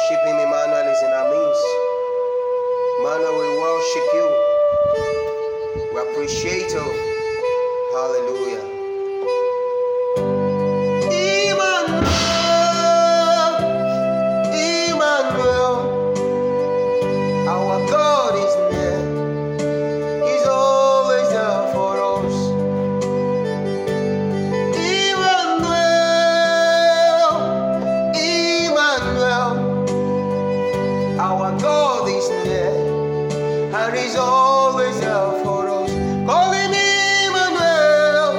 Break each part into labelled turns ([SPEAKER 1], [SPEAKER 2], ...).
[SPEAKER 1] worship him. Emmanuel is in our midst. Emmanuel, we worship you. We appreciate you. Hallelujah. Emmanuel, Emmanuel, our God is near. He's always there for us. Emmanuel, Emmanuel, our God is near, and He's always there for us. Call Him Emmanuel.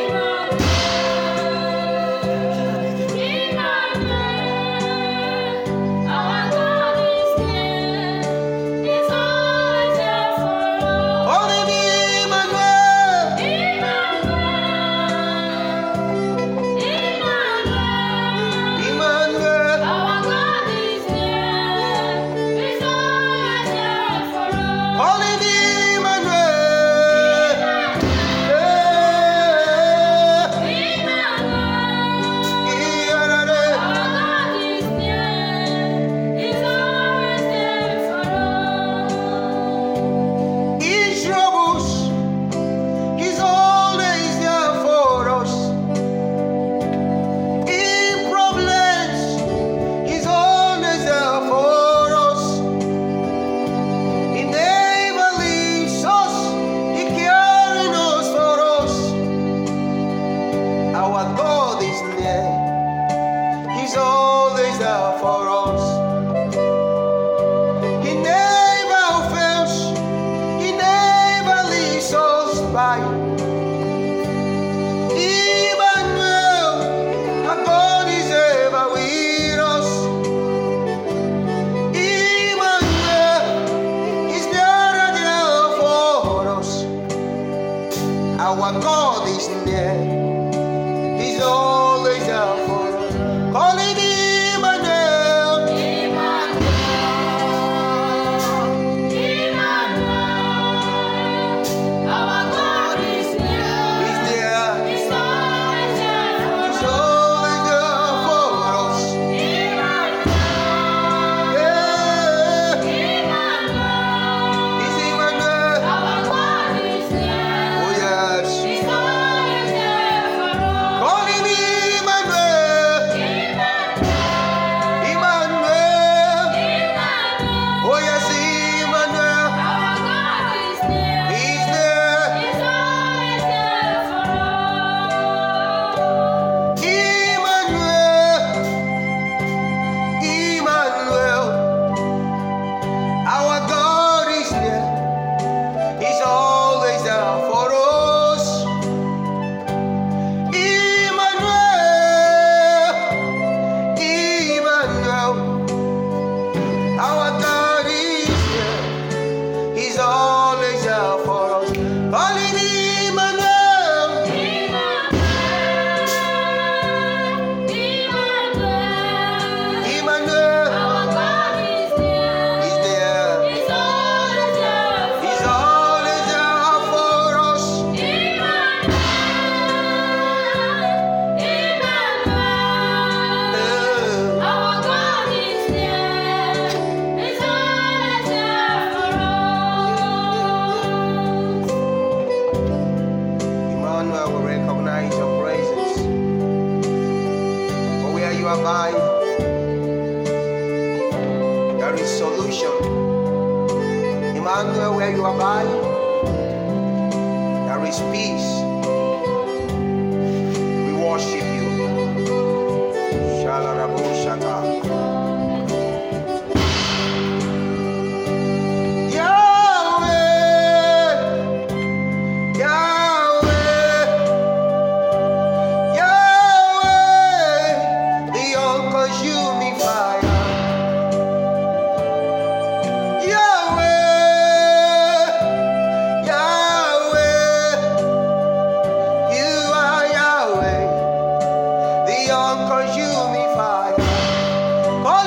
[SPEAKER 2] Emmanuel, our God is near. He's always there for us.
[SPEAKER 1] Call Him Emmanuel. Emmanuel.
[SPEAKER 2] Our God is near. He's always there for us.
[SPEAKER 1] Call Him Emmanuel. In troubles, He's always there for us. In problems, He's always there for us. He never leaves us. He caring us for us. Our God is near. He's always there for us. He never fails. He never leaves us by. Emmanuel, our God is ever with us. Emmanuel is there for us. Our God is near. He's always there for us. Call Him Emmanuel.
[SPEAKER 2] Our God is near.
[SPEAKER 1] He's there.
[SPEAKER 2] He's always there for us.
[SPEAKER 1] He's always there for us. Yeah. He's Emmanuel.
[SPEAKER 2] Our God is near.
[SPEAKER 1] Oh yes.
[SPEAKER 2] He's always there for us.
[SPEAKER 1] Call Him Emmanuel. Emmanuel. Oh yes, Emmanuel.
[SPEAKER 2] Our God is near.
[SPEAKER 1] He's there.
[SPEAKER 2] He's always there for us.
[SPEAKER 1] Emmanuel. Emmanuel. Our God is near. He's always there for us. Emmanuel. Emmanuel. Our God is near. He's always there for us. Call Him Emmanuel. Emmanuel.
[SPEAKER 2] Our God is near.
[SPEAKER 1] He's there.
[SPEAKER 2] He's always there for
[SPEAKER 1] He's always there for us.
[SPEAKER 2] Our God is near. He's always there for us.
[SPEAKER 1] Emmanuel, we recognize your presence. For where you abide, there is solution. Emmanuel, where you abide, there is peace. We worship you. Shalarabu Shaka. Yahweh, Yahweh, Yahweh, the unconsuming fire. Yahweh, Yahweh, you are Yahweh, the unconsuming fire.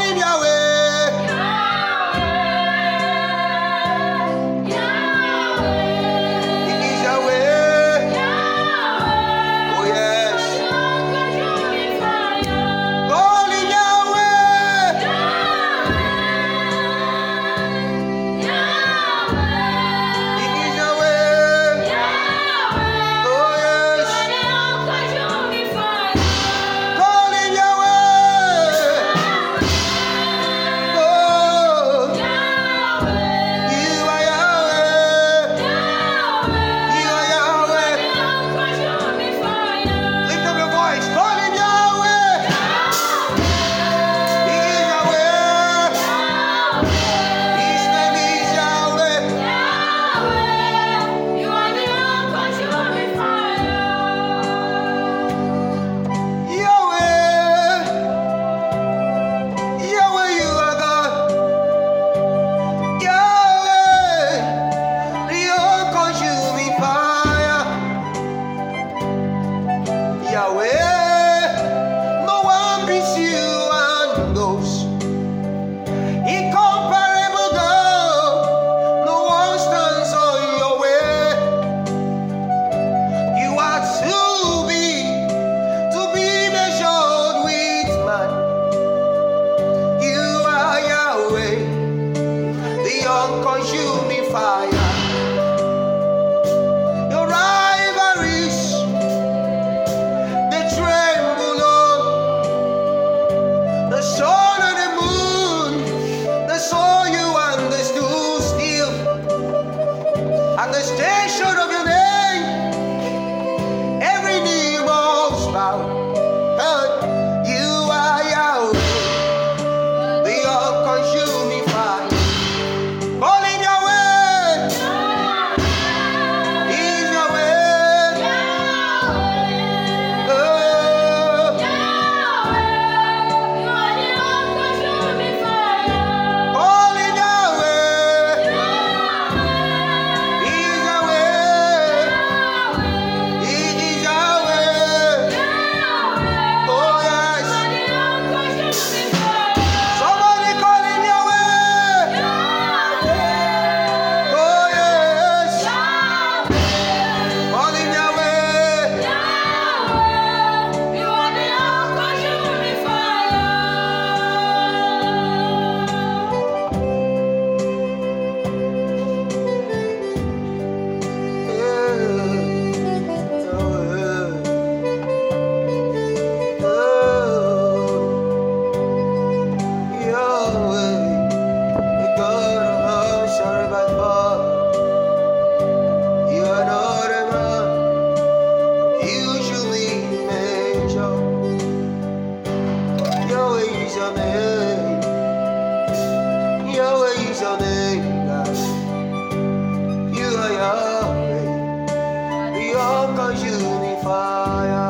[SPEAKER 1] your name. Yahweh is your name, God. You are Yahweh, the all-consuming fire.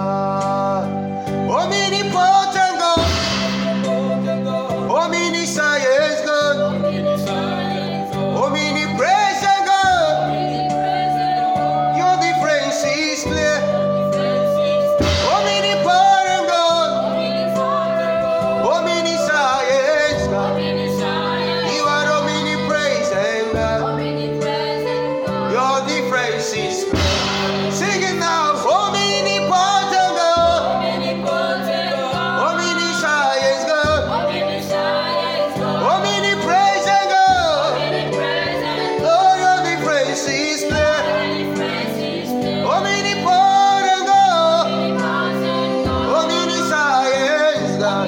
[SPEAKER 1] Omnipotent God, omniscience God, omnipresent God. Your difference is clear. Omnipotent God, omniscience God. You are omnipresent God. Your difference is clear. Sing it now. Omnipotent God, omniscience God, omnipresent God. Lord, your difference is clear. Omnipotent God, omniscience God,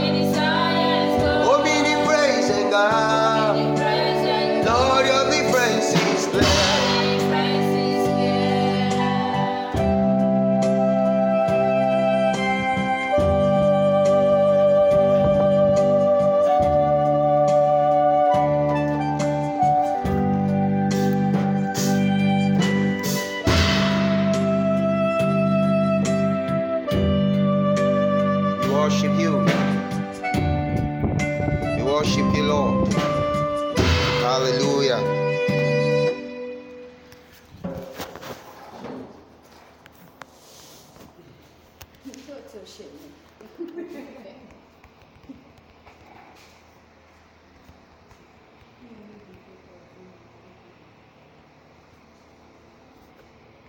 [SPEAKER 1] omnipresent God. Lord, your difference is clear. We worship you. We worship you, Lord. Hallelujah.